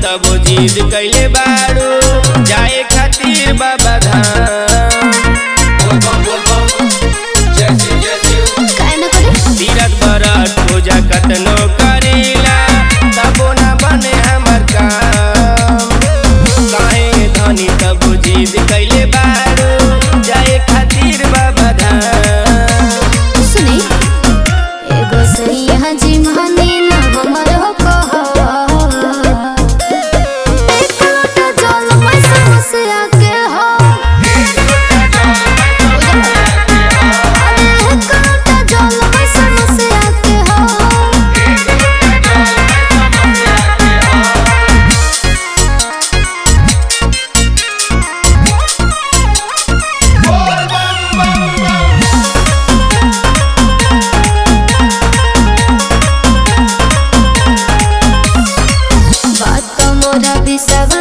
तब जिद कैले बारू जाए खातिर बाबा धाम। तीरथ बरत पूजा कतनो करेला तबो ना बने हमर काम। काहे धनी तब जिद कैले बारू जाए खातिर बाबा धाम। सुनी एगो सैया जी मानी ना हमर हो कहा एक लोटा जल मैं समस्या के हो। अरे एक लोटा जल मैं समस्या के हो। बात मोरा विश्वास